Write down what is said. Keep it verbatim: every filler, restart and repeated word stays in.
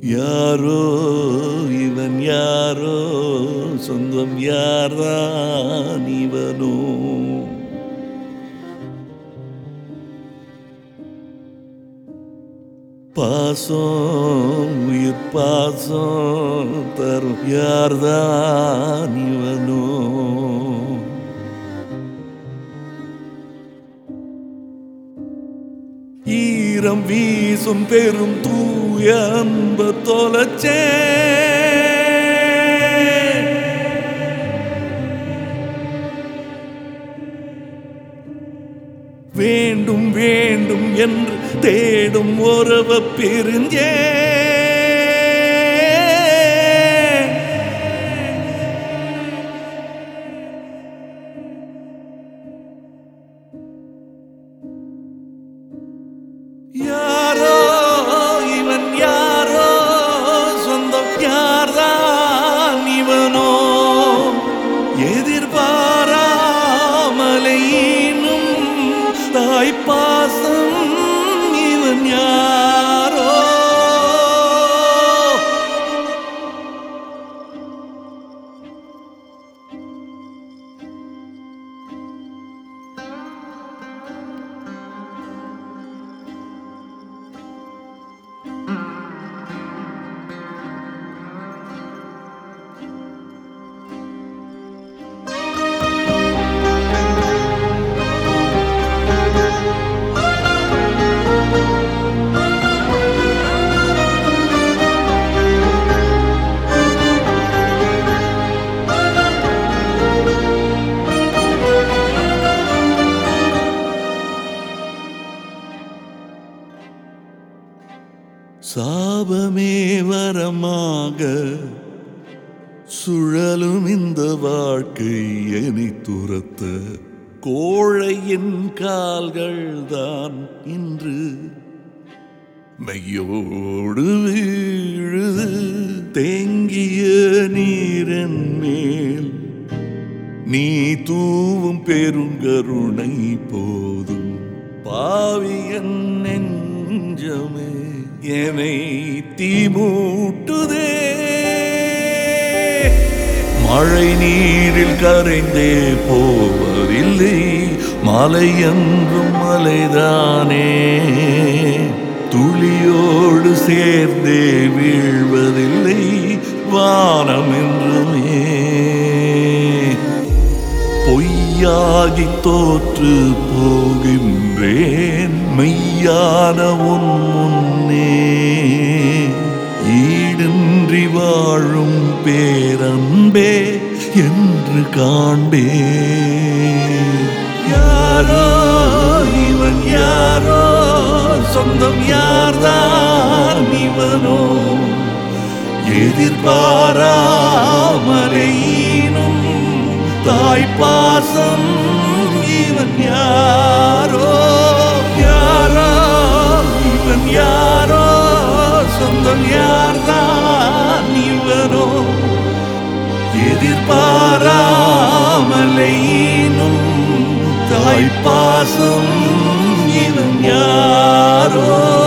யாரோ இவன் யாரோ சொந்தம் யார்தான் இவனோ பாசம் உயிர் பாசம் தரும் யார்தான் இவனோ ஈரம் வீசும் பெரும் தூய அன்ப தொலைச்சே வேண்டும் வேண்டும் என்று தேடும் உறவ பிரிஞ்சே யாரோ இவன் யாரோ சொந்தம் யார்தான் இவனோ எதிர்பாராமலையினும் தாய் பாசம் இவன் யாரோ சாபமே வரமாக சுழலும் இந்த வாழ்க்கை என்னை துரத்த கோழையின் கால்கள் தான் இன்று மெய்யோடு வீழுது தேங்கிய நீரன் மேல் நீ தூவும் பெருங்கருணை போதும் பாவியன் நெஞ்சமே என்னை தீமூட்டுதே மழை நீரில் கரைந்தே போவதில்லை மலை என்றும் மலைதானே துளியோடு சேர்ந்தே வீழ்வதில்லை வானம் என்றுமே பொய்யாகி தோற்று போகின்றேன் மெய்யான உன் முன்னே ஈடின்றி வாழும் பேரன்பே என்று காண்பே யாரோ இவன் யாரோ சொந்தம் யார்தான் இவனோ எதிர்பாராமலையினும் தாய் பாசம் இவன் யாரோ யாரோ இவன் யாரோ சொந்தம் யார்தான் இவனோ எதிர்பாராமலையினும் தாய் பாசம் இவன் யாரோ